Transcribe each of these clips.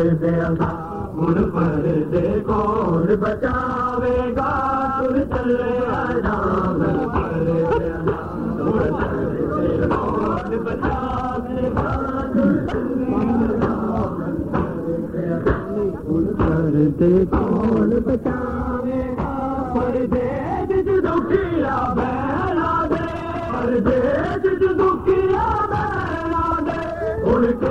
देगा उन पर दे कौन बचावेगा तुर चले आराम पर देगा उन पर दे कौन बचावेगा उन पर दे कौन बचावेगा परदेश जो दुखिया बहला दे परदेश जो दुखिया बहला दे उनके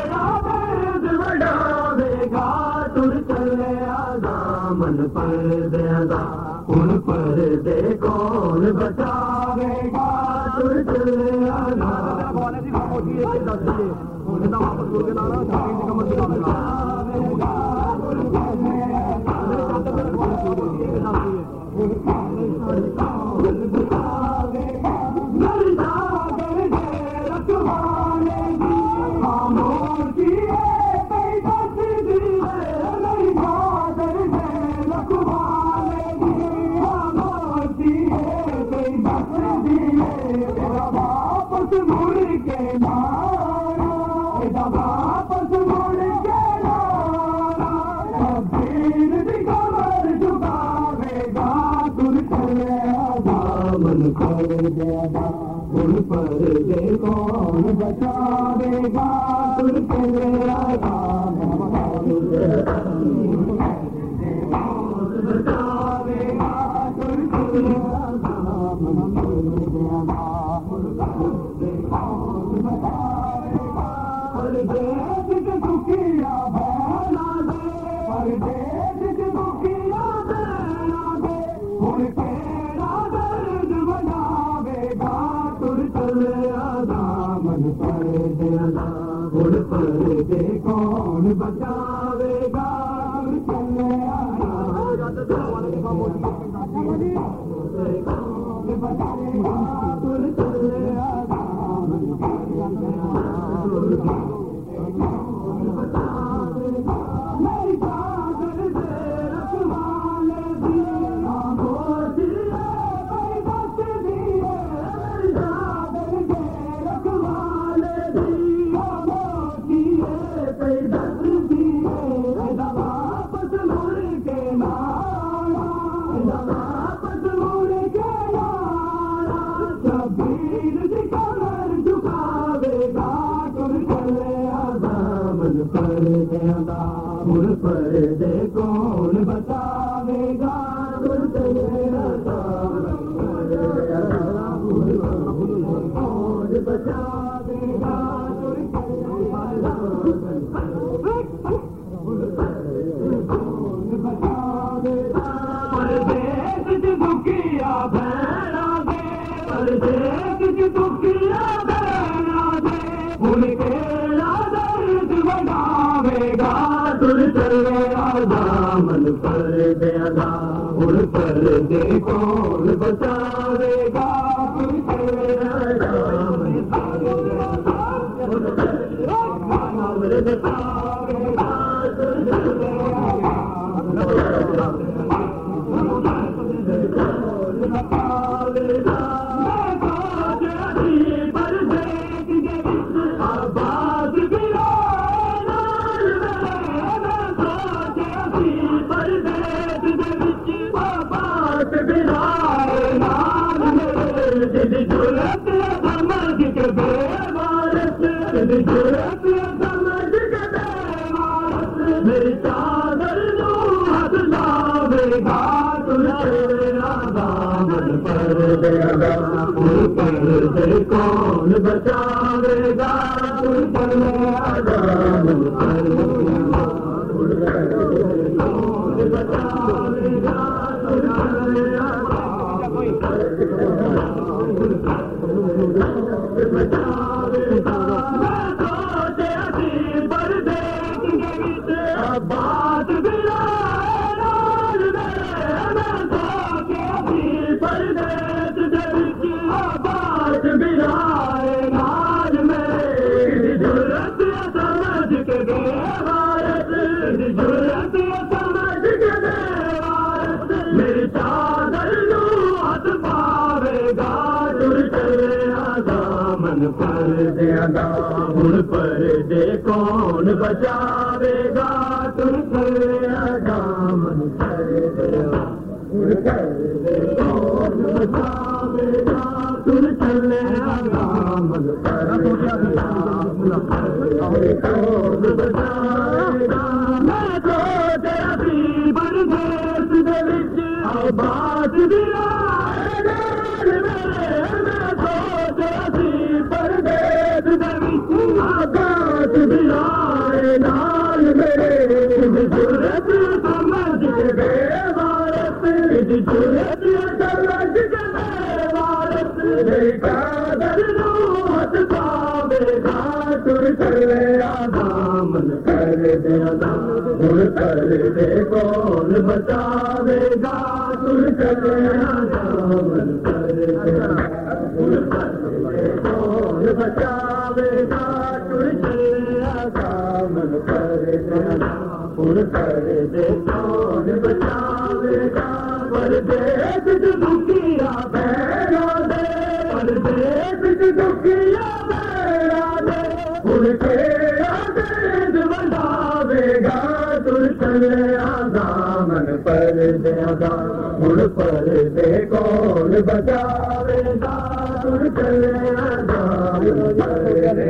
बढ़ावेगा तुर चले आदामन पर देगा उन पर दे कौन बचावेगा तुर चले उन पर दे कौन बचावेगा तुर चले आराम बचावेगा तुर चले परदेश के दुखिया बहला दे परदेश के दुखिया बहला दे उनके उन पर दे कौन बचावेगा चले उन पर दे कौन बचावेगा तुर चले कौन बचावेगा तुर कौन बचावेगा परदेश की दुखिया बहला दे परदेश की दुखिया बहला दे उनके तुर चले आदामन पर देगा उन पर दे कौन बचावेगा तुर चले आदामन पर देगा उन पर बचावेगा तुर चले मेरी चादर जो हाथ लावेगा तुर चले आदामन पर देगा उन पर दे कौन बचावेगा तुर चले आदामन पर देगा कौन बचावेगा तुर चले बचावेगा बात बिना परदेश बात बिना नाज में जरूरत समझ के देवारत जरूरत समझ के देवारत मेरी चादर जो हाथ पावेगा तुर चले आदामन पर्दे अदा हुण पर्दे कौन बचावेगा तुम चले अदा मन पर्दे हुण पर्दे कौन बचावेगा तुम चले अदा मन पर्दे कौन बचावेगा मैं तो तेरा सी परदेस दे विच आबाद दिया आकाश बिलाए नाल मेरे जुरत समझ के बेवारत जुरत समझ के बेवारत कादर नूहत पावेगा तुर चले आधा मन कर दे अदा तुर कर दे कौन बचावेगा तुर चले आधा मन कर दे तुर कर दे कौन बचावेगा तुर चले आधा मन कर दे तुर कर दे कौन बचावेगा परदेस दुखिया बैरा दे परदेस दुखिया बैरा दे उनके आदेश बढ़ावेगा तुर चले आधा मन पर दे आधा उन पर दे कौन बचावेगा तुर चले आधा मन पर दे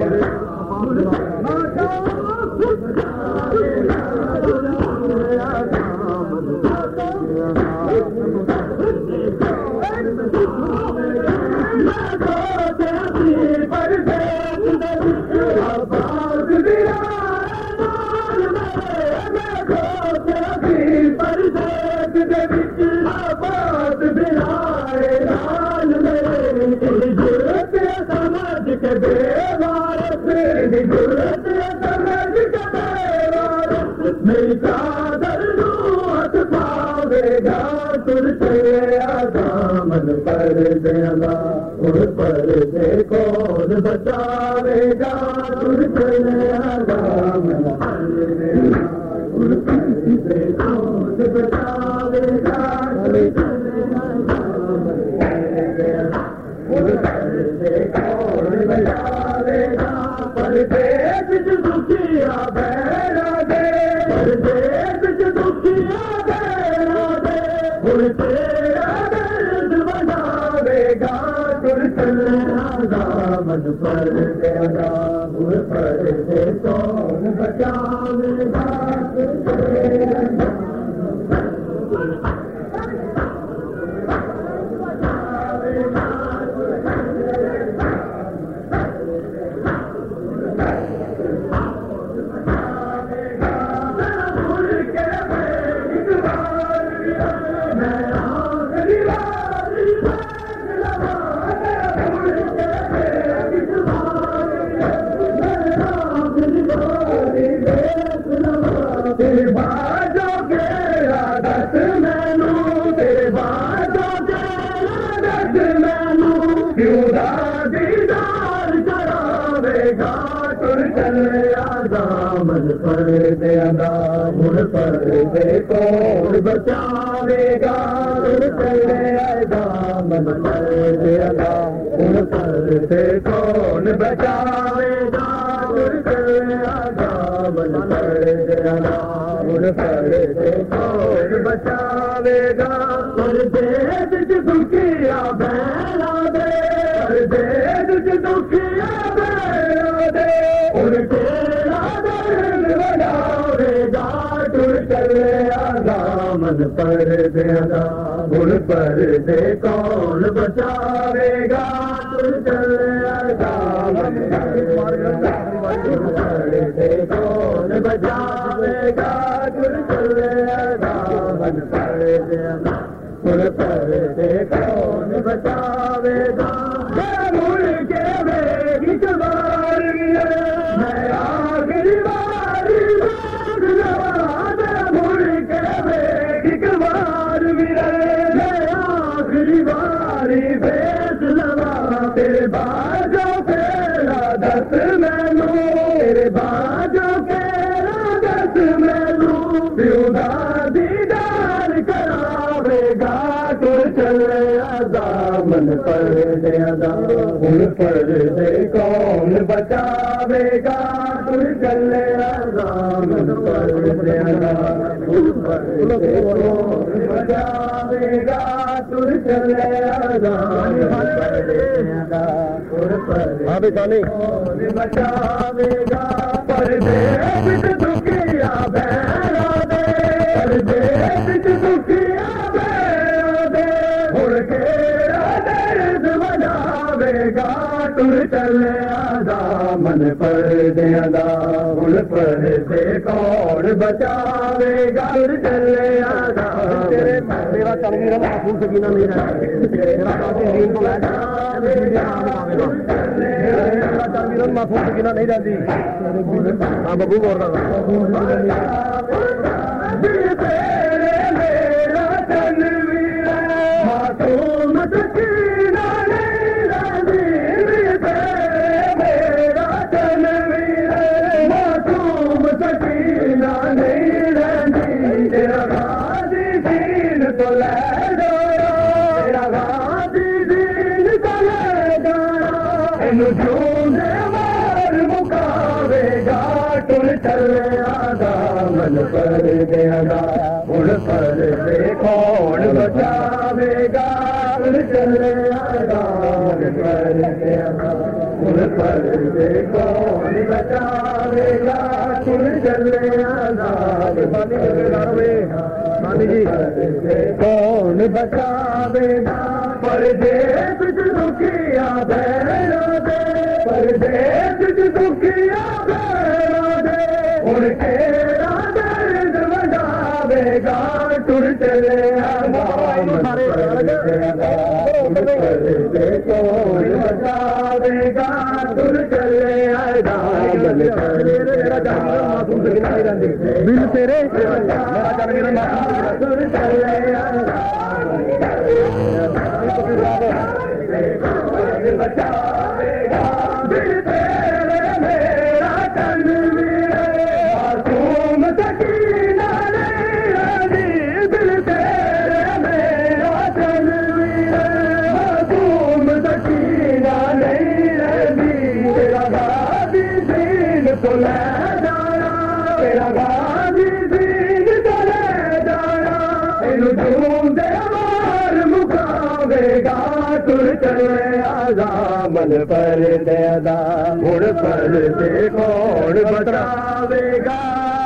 मेरी कादर नूहत पावेगा तुर चले आधा मन पर दे अदा उन पर दे कौन बचावेगा तुर चले आधा मन पर दे उन पर दे कौन बचावेगा तुर चले आधा मन पर दे कौन बचावेगा परदेस दुखिया बैरा दे परदेस दुखिया बैरा दे उन तेरा दर्द बनावेगा तुर चले आधा मन पर दे अदा उन पर दे कौन बचावेगा तुर चले आधा तेरे बाजों के आदत मैनू तेरे बाजों के आदत मैनू क्यों दीदार करावेगा तुर चले आधा मन पर दे अदा उन पर दे कौन बचावेगा तुर चले आधा मन पर दे अदा उन पर दे कौन बचावेगा तुर चले आधा मन पर दे अदा उन पर दे कौन बचावेगा परदेस दुखिया बैरा दे परदेस दुखिया बैरा दे उनके दर्द बढ़ावेगा तुर चले आधा मन पर दे अदा उन पर दे कौन बचावेगा तुर चले आधा मन पर दे कौन बचावेगा तुर चले आधा मन पर दे अदा उन पर दे कौन बचावेगा मुड़ के मेरी कबार मैं आखिरी बारी मुड़ के मेरी कबार मैं आखिरी बारी बेस लगा तेरे बाजों के दस मैनू तेरे बाजों के दस मैनू दीदार करावेगा तुर चले दामन पर्दे हुण पर्दे कौन बचावेगा तुर चले दामन पर्दे हुण पर्दे कौन बचावेगा तुर चले दामन पर्दे कौन बचावेगा पर्दे बिच दुखिया बहरा दे पर्दे बिच दुखिया बहरा दे हुण केड़ा दर्द वजावेगा तुर चले दामन पर्दे हुण पर्दे कौन बचावेगा तुर चले तेरे मेरा चलवीर महफूज सकीना नहीं रहा मेरा चलवीर महफूज सकीना नहीं रहती हाँ बबू बोल रहा मुकावेगा तुर चले दामन पर्दे हुण पर्दे कौन बचावेगा तुर चले दामन पर्दे हुण पर्दे कौन बचावेगा तुर चले मानी जी कौन बचावेगा पर्दे बिच दुखिया बहरा दे पर्दे बिच दुखिया बहरा दे हुण केड़ा दर्द वजावेगा तुर चले पर्दे कौन बचावेगा तुर चले बिल तेरे तुर चले बचावेगा दिल तेरे मेरा तनवीर मासूम सकीना नहीं रहती दिल तेरे मेरा तनवीर मासूम सकीना नहीं रहती तेरा गाजी दीन तो ले जाना तेरा गाजी दीन तो ले जाना इन ढूंढे मार मुकावेगा तुर चले दामन पर्दे हुण पर्दे कौन बचावेगा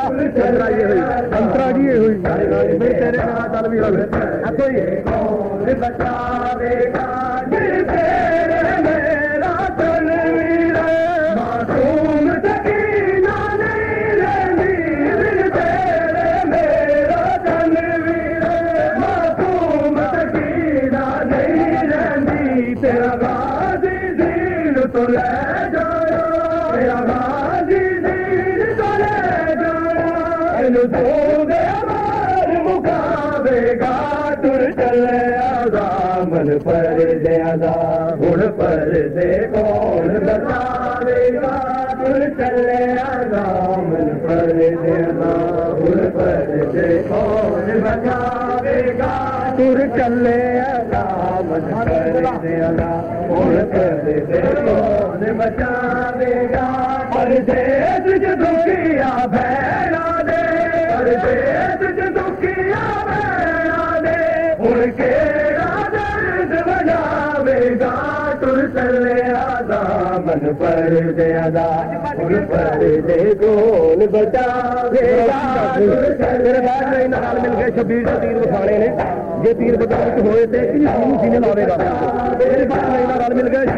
अंतरा जी हुई तेरे चल भी कौन बचावेगा दिल तेरे मेरा तनवीर मासूम सकीना नहीं रहती दिल तेरे मेरा तनवीर मासूम सकीना नहीं रहती तेरा गाजी दीन तो ले जाना तेरा गाजी दीन तो ले जाना इन दूधे मार मुकावेगा तुर चले दामन पर्दे हुण पर्दे कौन बचावेगा तुर चले दामन पर्दे हुण पर्दे कौन बचावेगा तुर चले दामन पर्दे हुण पर्दे कौन बचावेगा पर्दे बिच दुखिया बहरा दे पर्दे बिच दुखिया बहरा दे हुण केड़ा दर्द वजावेगा तुर चले दामन पर्दे हुण पर्दे कौन बचावेगा तुर चले नाल मिल गए 26 तीर वखाने ने जे तीर बदल होए थे सीने लावेगा मेरे नाल मिल गए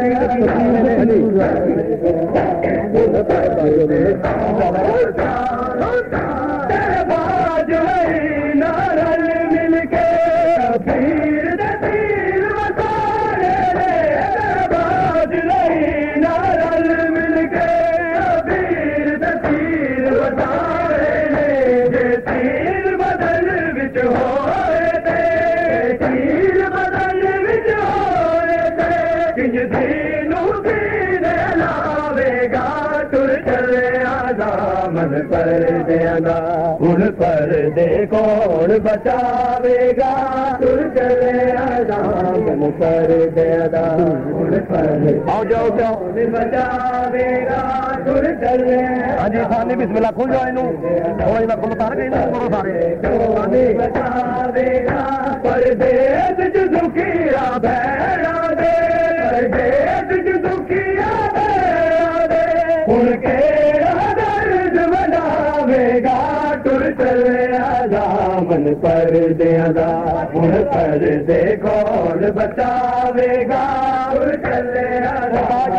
पर्दे उन पर्दे कौन बचावेगा तुर चले आजाम मन पर दयादा आओ जाओ जाओ बचावेगा तुर चले। हाँ जी सानी बिस्मिल्लाह खुल जाओ इनू और इना खुल तार गई ना करो सारे बचावेगा परदेस च दुखिया भैरा दे परदेस च दुखिया भैरा दे उनके दर्द बनावेगा तुर चले आजा मन पर दयादा उन पर दे कौन बचावेगा तुर चले आजा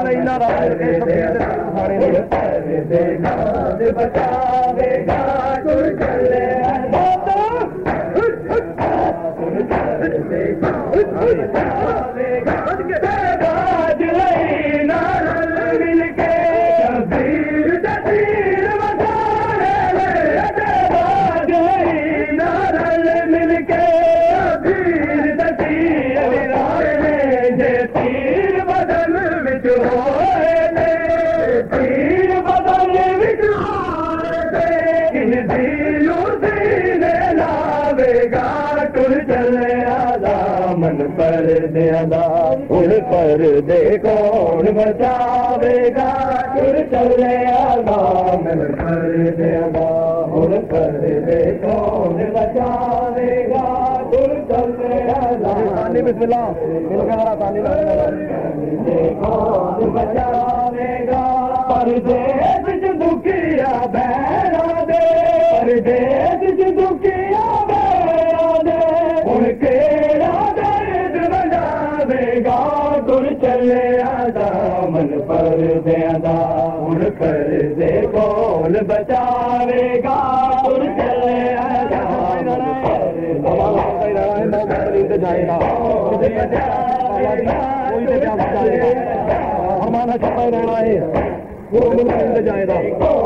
बचावेगा तुर चले मन पर दयादा उन पर दे कौन बचावेगा तुर चले आजा मन पर दयादा उन पर दे कौन बचावेगा तुर चले आजा बिस्मिल्लाह कौन बचावेगा परदेस च दुखिया बहरा दे परदेस च दुखिया बहरा दे उनके तुर चले आजा मन पर दयादा उन पर दे कौन बचावेगा तुर चले आजा हमारा छपा रहना है वो मिल जाएगा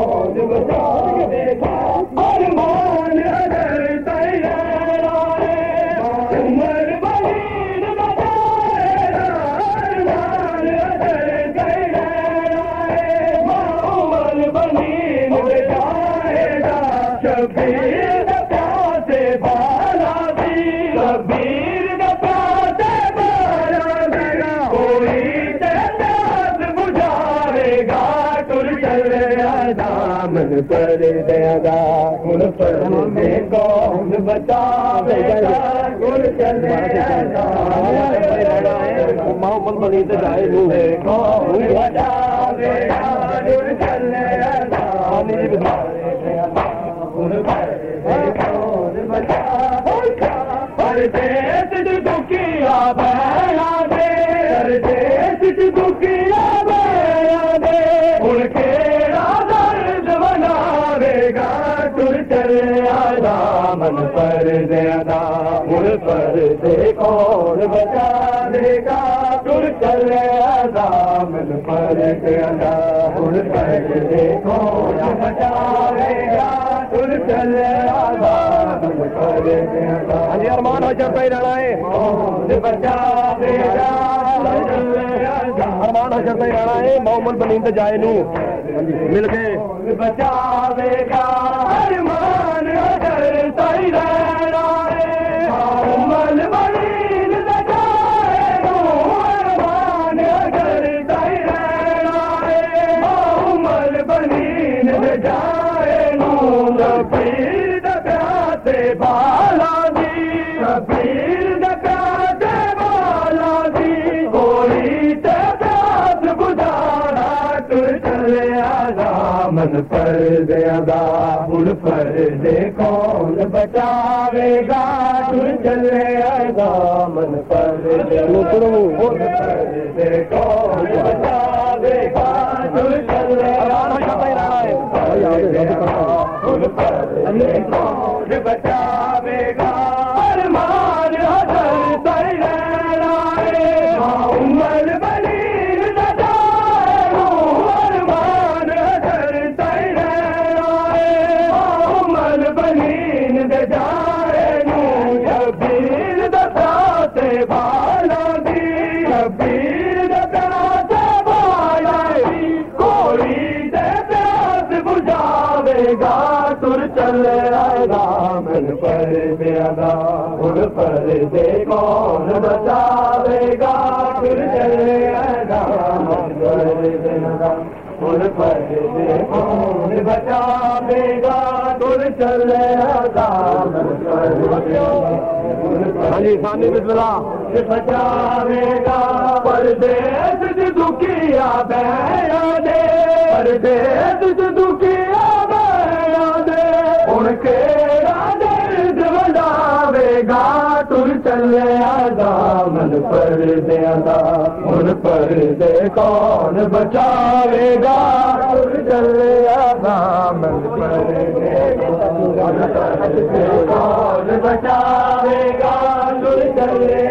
अरमान अदर तैयार उमर कबीर प्यासे बाला दी कबीर प्यासे बाला देगा कोई प्यास बुझावेगा तुर चले आजा मन पर दयादा उन पर दे कौन बचावेगा तुर चले आजा मोहम्मद बनी तो जाए कौन बचावेगा तुर चले आजा परदेस च दुखिया बहरा दे परदेस च दुखिया बहरा दे उनके दर्द बनावेगा तुर चले आजा मन पर दयादा उन पर दे कौन बचावेगा तुर चले आजा मन पर दयादा उन पर दे कौन बचावेगा तुर चले आजा मन पर दयादा। हाँ जी अरमान हो चलता ही रहना है बचावेगा अरमान हो चलता ही रहना है मोहम्मद बनींद जाए नू मिल गए बचावेगा अरमान चलता ही रहना है मोहम्मद बनींद जाए नू अरमान चलता ही रहना है मोहम्मद बनींद जाए नू कबीर प्यासे बाला दी कबीर प्यासे बाला दी कोई प्यास बुझाना तुर चले आजा मन पर दयादा उन पर दे कौन बचावेगा तुर चले आजा मन पर दे कौन बचावेगा तुर चले उन पर दे कौन बचावेगा अरमान हजर तैयारा उमर बनीर अरमान हजर तैयारा उमर बनीर जाए कबीर दशा से बाला दी कबीर दशा से बाला दी कोई प्यास बुझावेगा तुर चले आएगा मन पर दयादा उन पर दे कौन बचावे कौन बचावेगा तुर चले हाँ जी सानी बिस्मिल्लाह बचावेगा परदेस दुखिया बहना दे परदेस दुखिया बहना दे उनके दर्द वंडावेगा तुर चले दामन पर देंदा उन पर दे कौन बचावेगा तुर चले दामन पर कौन बचावेगा तुर चले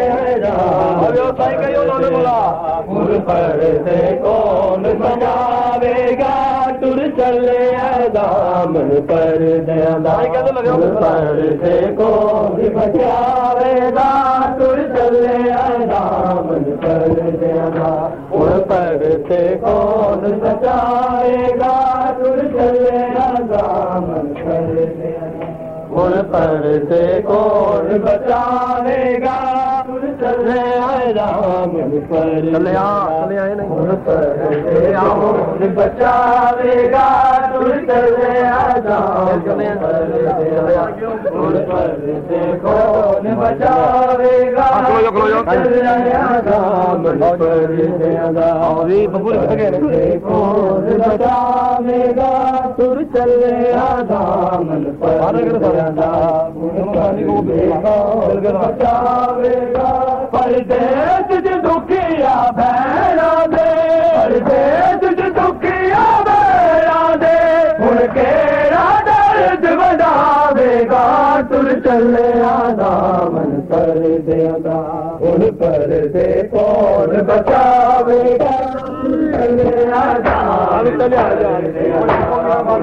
उन पर दे कौन बचावेगा तुर चले दामन पर देंदा उन पर दे कौन बचावेगा तुर चले दामन पर देंदा उन पर से कौन बचाएगा तुर चले दामन पर देंदा उन पर से कौन बचाएगा तुर चले दामन पर चले आए नहीं उन पर से कौन बचाएगा तुर चले दामन पर उन पर से कौन बचाएगा दामन पर कौन बचाएगा तुर चले दामन पर बचावेगा परदेस दुखिया बहना दे परदेस दुखिया बहना दे उनके दर्द वंडावेगा तुर चले दामन पर देंदा उन पर से कौन बचावेगा कौन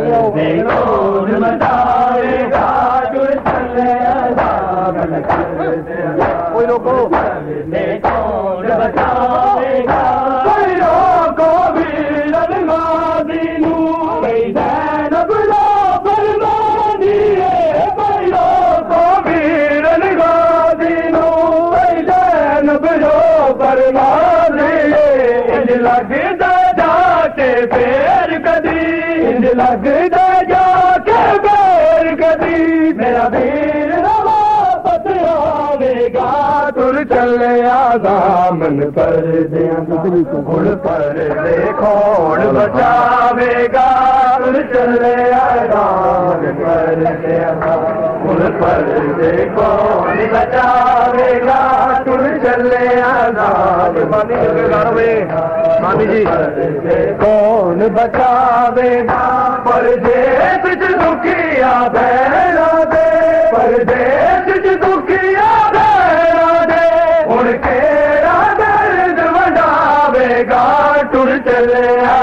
बचावेगा तुर चले दामन पर कोई रोको कौन बचावेगा कोई रोको भी ललमादी नू ज़ैनब लो फरमानी कोई रोको भी ललमादी नू ज़ैनब लो फरमानी इंज लगदा जाके फेर कदी इंज लगदा जाके फेर कदी मेरा वीर वापस आवेगा तुर चले दामन पर देंदा उन पर दे कौन बचावेगा तुर चले दामन पर देंदा उन पर दे कौन बचावेगा तुर चले मानी जी कौन बचावेगा परदेस दुखिया बहना दे परदेस दुखिया बहना दे उनके दर्द वंडावेगा तुर चले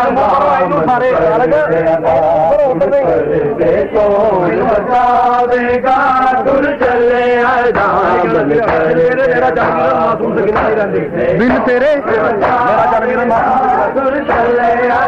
कौन बचावेगा तुर चले बिन तेरे तुर चले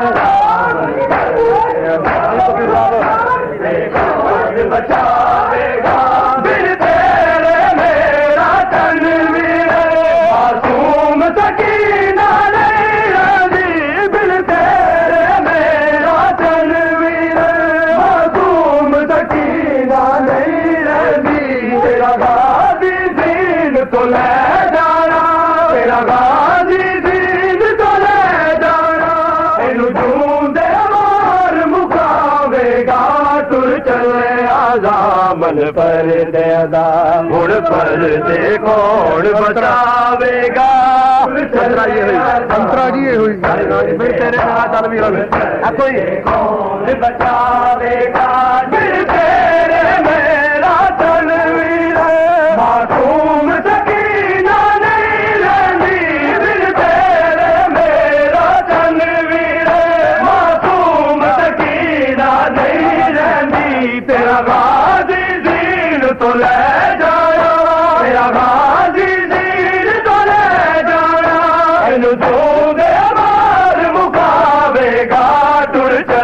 बचावेगा बिन तेरे मेरा तनवीर मासूम सकीना नहीं रही बिन तेरे मेरा तनवीर मासूम सकीना नहीं रही तेरा गाजी दीन तो ले जाना तेरा गाजी दीन तो ले जाना इनु जूंदे मार मुकावेगा तुर चले दामन पर देंदा उन पर से कौन बचावेगा अंतरा जी हुई फिर तेरे नाल चल भी कोई कौन बचावेगा